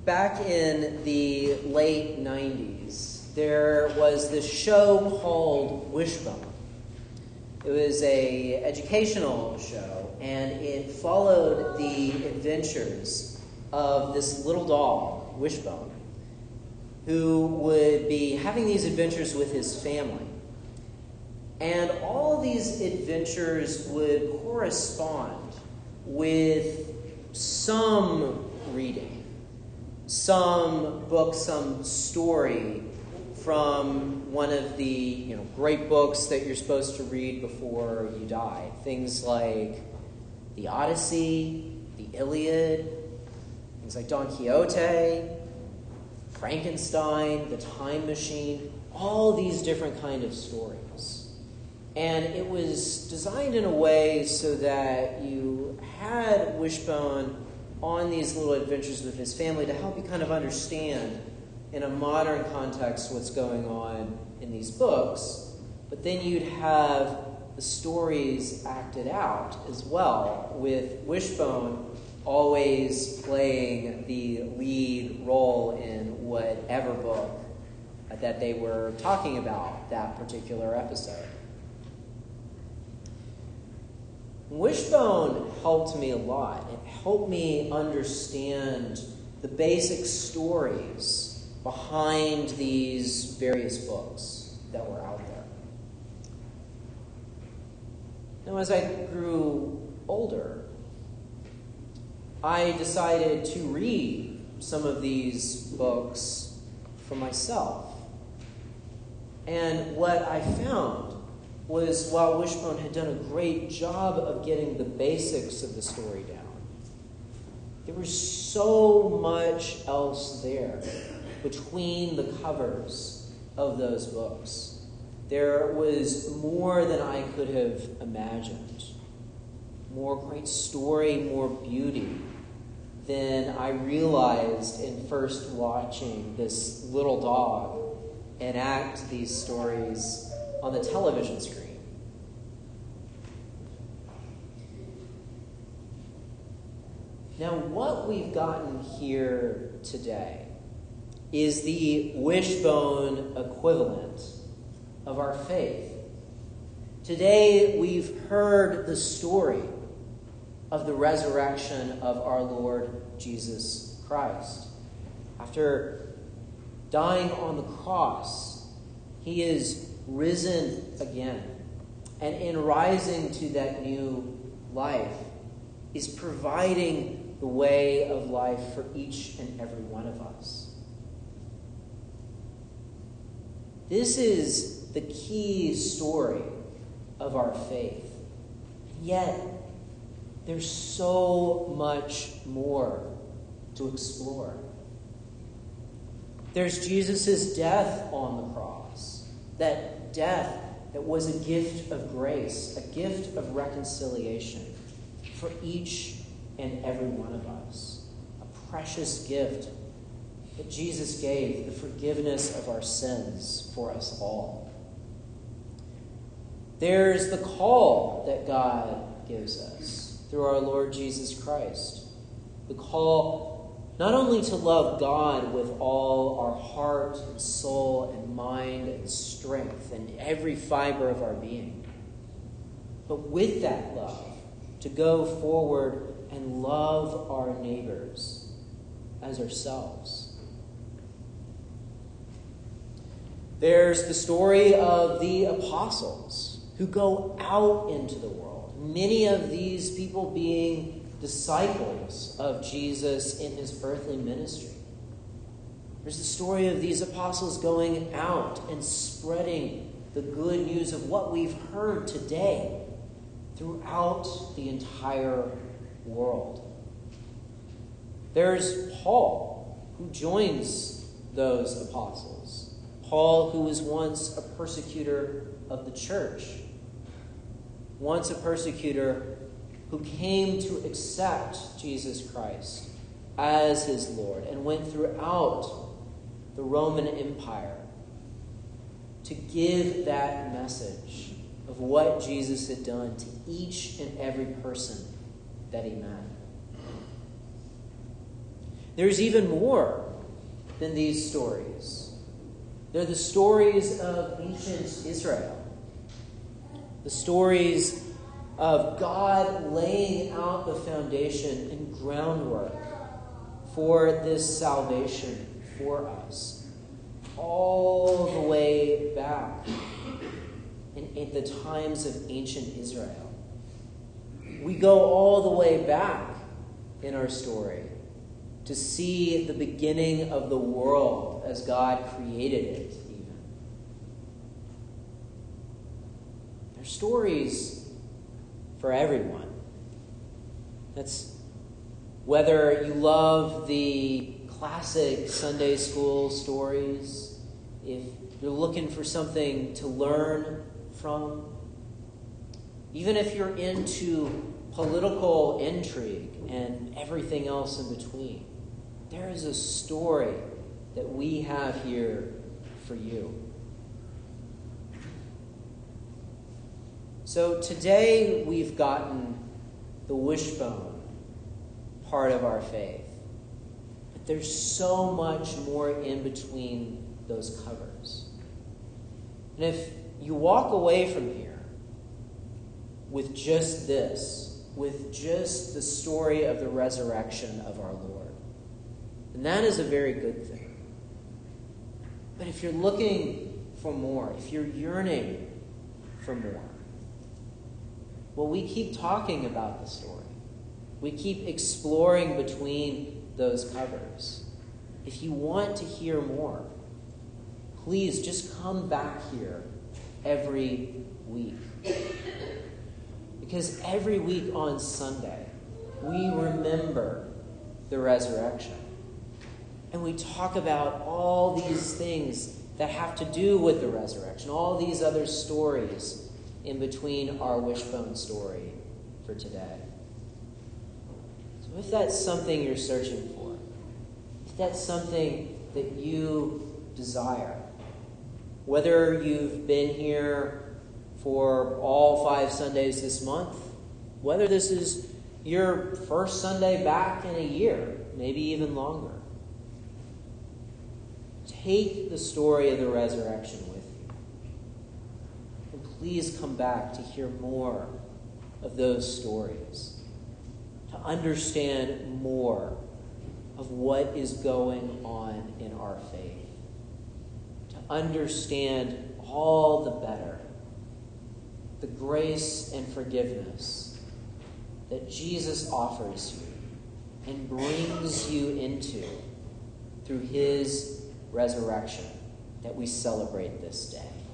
back in the late 90s, there was this show called Wishbone. It was an educational show, and it followed the adventures of this little dog, Wishbone, who would be having these adventures with his family. And all these adventures would correspond with some reading, some book, some story from one of the great books that you're supposed to read before you die. Things like the Odyssey, the Iliad, things like Don Quixote, Frankenstein, the Time Machine, all these different kind of stories. And it was designed in a way so that you had Wishbone on these little adventures with his family to help you kind of understand in a modern context what's going on in these books. But then you'd have the stories acted out as well, with Wishbone always playing the lead role in whatever book that they were talking about that particular episode. Wishbone helped me a lot. It helped me understand the basic stories behind these various books that were out there. Now, as I grew older, I decided to read some of these books for myself. And what I found was, while Wishbone had done a great job of getting the basics of the story down, there was so much else there between the covers of those books. There was more than I could have imagined. More great story, more beauty than I realized in first watching this little dog enact these stories on the television screen. Now, what we've gotten here today is the Wishbone equivalent of our faith. Today, we've heard the story of the resurrection of our Lord Jesus Christ. After dying on the cross, he is risen again. And in rising to that new life, is providing the way of life for each and every one of us. This is the key story of our faith. And yet, there's so much more to explore. There's Jesus' death on the cross. That death that was a gift of grace, a gift of reconciliation for each and every one of us. A precious gift that Jesus gave, the forgiveness of our sins for us all. There's the call that God gives us through our Lord Jesus Christ. The call not only to love God with all our heart and soul and mind and strength and every fiber of our being, but with that love, to go forward and love our neighbors as ourselves. There's the story of the apostles who go out into the world. Many of these people being disciples of Jesus in his earthly ministry. There's the story of these apostles going out and spreading the good news of what we've heard today throughout the entire world. There's Paul, who joins those apostles. Paul, who was once a persecutor of the church, once a persecutor who came to accept Jesus Christ as his Lord and went throughout the Roman Empire to give that message of what Jesus had done to each and every person that he met. There's even more than these stories. They're the stories of ancient Israel. The stories of God laying out the foundation and groundwork for this salvation for us, all the way back in the times of ancient Israel. We go all the way back in our story to see the beginning of the world as God created it, even. They're stories for everyone. That's whether you love the classic Sunday school stories, if you're looking for something to learn from, even if you're into political intrigue and everything else in between, there is a story that we have here for you. So today we've gotten the wishbone part of our faith. But there's so much more in between those covers. And if you walk away from here with just this, with just the story of the resurrection of our Lord, and that is a very good thing. But if you're looking for more, if you're yearning for more, well, we keep talking about the story. We keep exploring between those covers. If you want to hear more, please just come back here every week. Because every week on Sunday, we remember the resurrection. And we talk about all these things that have to do with the resurrection, all these other stories in between our wishbone story for today. So if that's something you're searching for, if that's something that you desire, whether you've been here for all 5 Sundays this month, whether this is your first Sunday back in a year, maybe even longer, take the story of the resurrection with you. And please come back to hear more of those stories, to understand more of what is going on in our faith, to understand all the better the grace and forgiveness that Jesus offers you and brings you into through his resurrection that we celebrate this day.